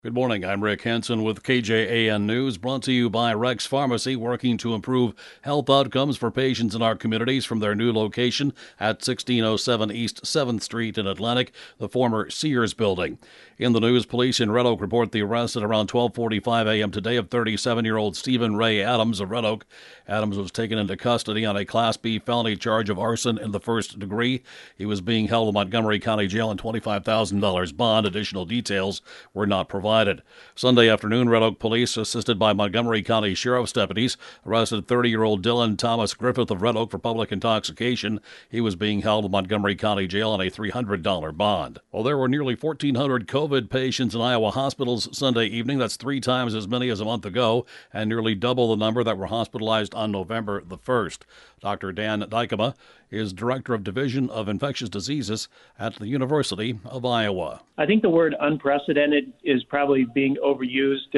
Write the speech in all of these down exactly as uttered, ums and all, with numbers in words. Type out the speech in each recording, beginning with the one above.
Good morning. I'm Rick Henson with K J A N News, brought to you by Rex Pharmacy, working to improve health outcomes for patients in our communities from their new location at sixteen oh seven East seventh Street in Atlantic, the former Sears building. In the news, police in Red Oak report the arrest at around twelve forty-five a.m. today of thirty-seven-year-old Stephen Ray Adams of Red Oak. Adams was taken into custody on a Class B felony charge of arson in the first degree. He was being held in Montgomery County Jail on twenty-five thousand dollars bond. Additional details were not provided. Sunday afternoon, Red Oak police, assisted by Montgomery County Sheriff's deputies, arrested thirty-year-old Dylan Thomas Griffith of Red Oak for public intoxication. He was being held in Montgomery County Jail on a three hundred dollars bond. Well, there were nearly fourteen hundred COVID patients in Iowa hospitals Sunday evening. That's three times as many as a month ago, and nearly double the number that were hospitalized on November the first. Doctor Dan Dykema is Director of Division of Infectious Diseases at the University of Iowa. I think the word unprecedented is probably being overused,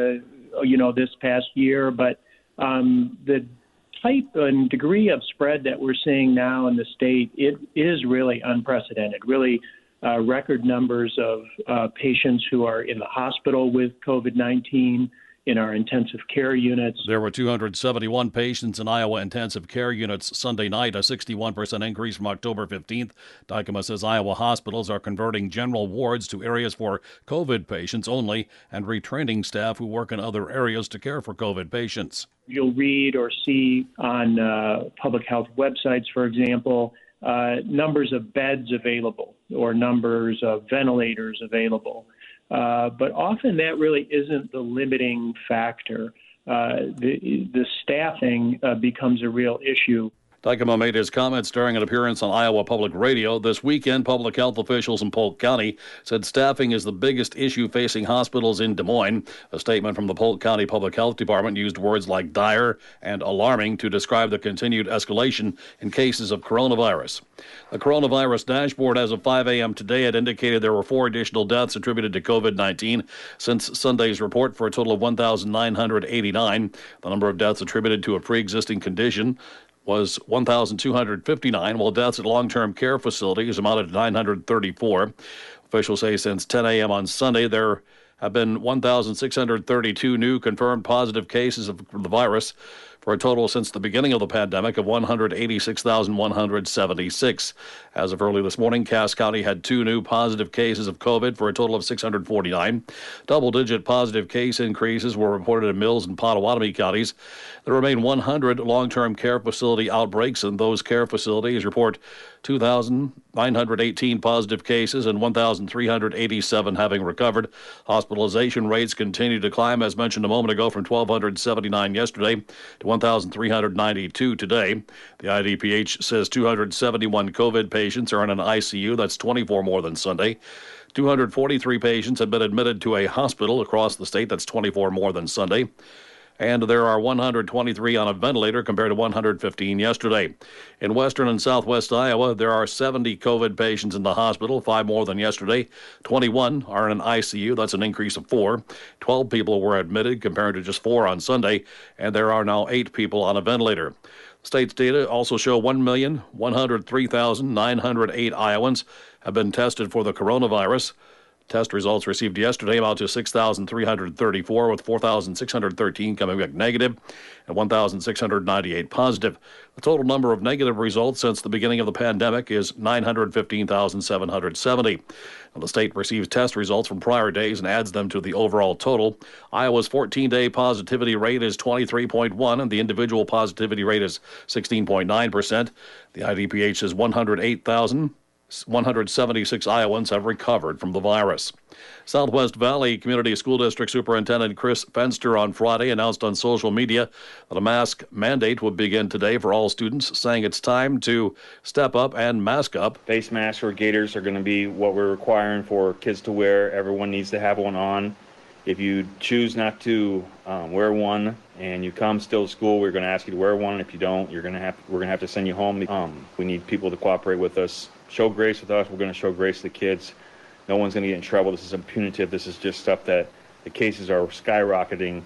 uh, you know, this past year, but um, the type and degree of spread that we're seeing now in the state, it is really unprecedented, really uh, record numbers of uh, patients who are in the hospital with COVID nineteen, in our intensive care units. There were two hundred seventy-one patients in Iowa intensive care units Sunday night, a sixty-one percent increase from October fifteenth. Dykema says Iowa hospitals are converting general wards to areas for COVID patients only and retraining staff who work in other areas to care for COVID patients. You'll read or see on uh, public health websites, for example, uh, numbers of beds available or numbers of ventilators available. Uh, but often that really isn't the limiting factor. Uh, the, the staffing uh, becomes a real issue. Dykema made his comments during an appearance on Iowa Public Radio. This weekend, public health officials in Polk County said staffing is the biggest issue facing hospitals in Des Moines. A statement from the Polk County Public Health Department used words like dire and alarming to describe the continued escalation in cases of coronavirus. The coronavirus dashboard as of five a.m. today had indicated there were four additional deaths attributed to COVID nineteen since Sunday's report, for a total of one thousand nine hundred eighty-nine. The number of deaths attributed to a pre-existing condition was one thousand two hundred fifty-nine, while deaths at long-term care facilities amounted to nine hundred thirty-four. Officials say since ten a.m. on Sunday, there have been one thousand six hundred thirty-two new confirmed positive cases of the virus, for a total since the beginning of the pandemic of one hundred eighty-six thousand one hundred seventy-six. As of early this morning, Cass County had two new positive cases of COVID for a total of six hundred forty-nine. Double-digit positive case increases were reported in Mills and Potawatomi counties. There remain one hundred long-term care facility outbreaks, and those care facilities report two thousand nine hundred eighteen positive cases and one thousand three hundred eighty-seven having recovered. Hospitalization rates continue to climb, as mentioned a moment ago, from one thousand two hundred seventy-nine yesterday to one thousand three hundred ninety-two today. The I D P H says two hundred seventy-one COVID patients are in an I C U. That's twenty-four more than Sunday. two hundred forty-three patients have been admitted to a hospital across the state. That's twenty-four more than Sunday. And there are one hundred twenty-three on a ventilator compared to one hundred fifteen yesterday. In western and southwest Iowa, there are seventy COVID patients in the hospital, five more than yesterday. twenty-one are in an I C U. That's an increase of four. twelve people were admitted compared to just four on Sunday, and there are now eight people on a ventilator. State's data also show one million one hundred three thousand nine hundred eight Iowans have been tested for the coronavirus. Test results received yesterday amount to six thousand three hundred thirty-four, with four thousand six hundred thirteen coming back negative and one thousand six hundred ninety-eight positive. The total number of negative results since the beginning of the pandemic is nine hundred fifteen thousand seven hundred seventy. Now, the state receives test results from prior days and adds them to the overall total. Iowa's fourteen-day positivity rate is twenty-three point one, and the individual positivity rate is sixteen point nine percent. The I D P H says one hundred eight thousand one hundred seventy-six Iowans have recovered from the virus. Southwest Valley Community School District Superintendent Chris Fenster on Friday announced on social media that a mask mandate would begin today for all students, saying it's time to step up and mask up. Face masks or gaiters are going to be what we're requiring for kids to wear. Everyone needs to have one on. If you choose not to um, wear one and you come still to school, we're going to ask you to wear one. If you don't, you're going to have we're going to have to send you home. Um, we need people to cooperate with us. Show grace with us. We're going to show grace to the kids. No one's going to get in trouble. This isn't punitive. This is just stuff that the cases are skyrocketing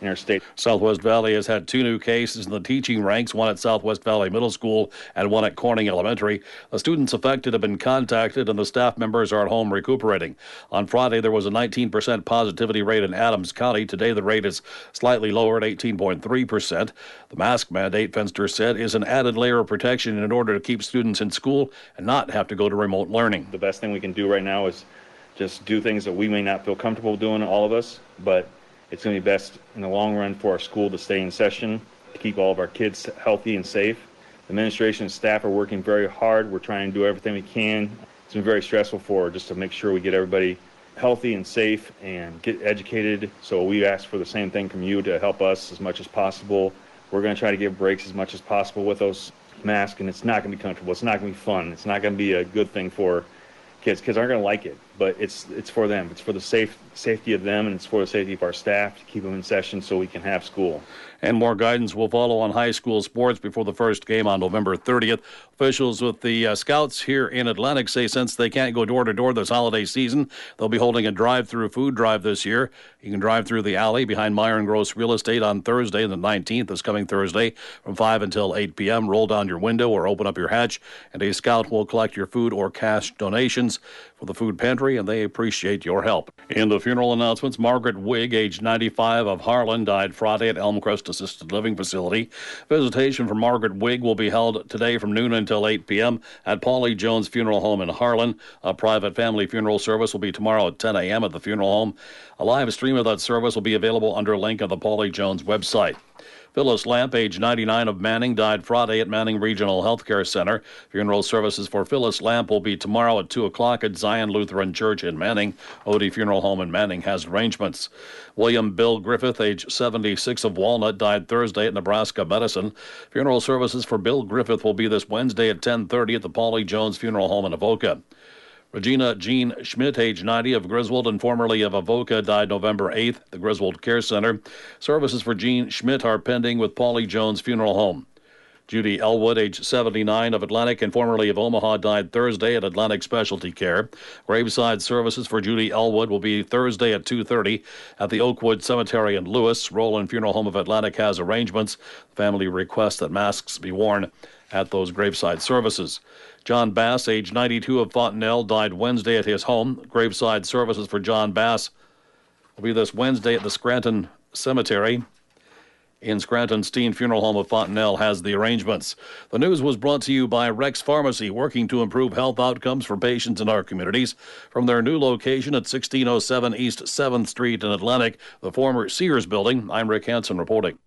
in our state. Southwest Valley has had two new cases in the teaching ranks, one at Southwest Valley Middle School and one at Corning Elementary. The students affected have been contacted and the staff members are at home recuperating. On Friday, there was a nineteen percent positivity rate in Adams County. Today, the rate is slightly lower at eighteen point three percent. The mask mandate, Fenster said, is an added layer of protection in order to keep students in school and not have to go to remote learning. The best thing we can do right now is just do things that we may not feel comfortable doing, all of us, but it's going to be best in the long run for our school to stay in session, to keep all of our kids healthy and safe. The administration and staff are working very hard. We're trying to do everything we can. It's been very stressful for just to make sure we get everybody healthy and safe and get educated. So we ask for the same thing from you to help us as much as possible. We're going to try to give breaks as much as possible with those masks, and it's not going to be comfortable. It's not going to be fun. It's not going to be a good thing for kids. Kids aren't going to like it, but it's it's for them. It's for the safe safety of them, and it's for the safety of our staff to keep them in session so we can have school. And more guidance will follow on high school sports before the first game on November thirtieth. Officials with the uh, Scouts here in Atlantic say since they can't go door to door this holiday season, they'll be holding a drive-through food drive this year. You can drive through the alley behind Myron Gross Real Estate on Thursday, the nineteenth, this coming Thursday, from five until eight p.m. Roll down your window or open up your hatch, and a Scout will collect your food or cash donations for the food pantry, and they appreciate your help. In the funeral announcements, Margaret Wigg, age ninety-five, of Harlan, died Friday at Elmcrest Assisted Living Facility. Visitation for Margaret Wigg will be held today from noon until eight p.m. at Paulie Jones Funeral Home in Harlan. A private family funeral service will be tomorrow at ten a.m. at the funeral home. A live stream of that service will be available under a link on the Paulie Jones website. Phyllis Lamp, age ninety-nine, of Manning, died Friday at Manning Regional Healthcare Center. Funeral services for Phyllis Lamp will be tomorrow at two o'clock at Zion Lutheran Church in Manning. Odie Funeral Home in Manning has arrangements. William Bill Griffith, age seventy-six, of Walnut, died Thursday at Nebraska Medicine. Funeral services for Bill Griffith will be this Wednesday at ten thirty at the Paulie Jones Funeral Home in Avoca. Regina Jean Schmidt, age ninety, of Griswold and formerly of Avoca, died November eighth at the Griswold Care Center. Services for Jean Schmidt are pending with Paulie Jones Funeral Home. Judy Elwood, age seventy-nine, of Atlantic and formerly of Omaha, died Thursday at Atlantic Specialty Care. Graveside services for Judy Elwood will be Thursday at two thirty at the Oakwood Cemetery in Lewis. Roland Funeral Home of Atlantic has arrangements. The family requests that masks be worn at those graveside services. John Bass, age ninety-two, of Fontenelle, died Wednesday at his home. Graveside services for John Bass will be this Wednesday at the Scranton Cemetery in Scranton. Steen Funeral Home of Fontenelle has the arrangements. The news was brought to you by Rex Pharmacy, working to improve health outcomes for patients in our communities. From their new location at sixteen oh seven East seventh Street in Atlantic, the former Sears building, I'm Rick Hansen reporting.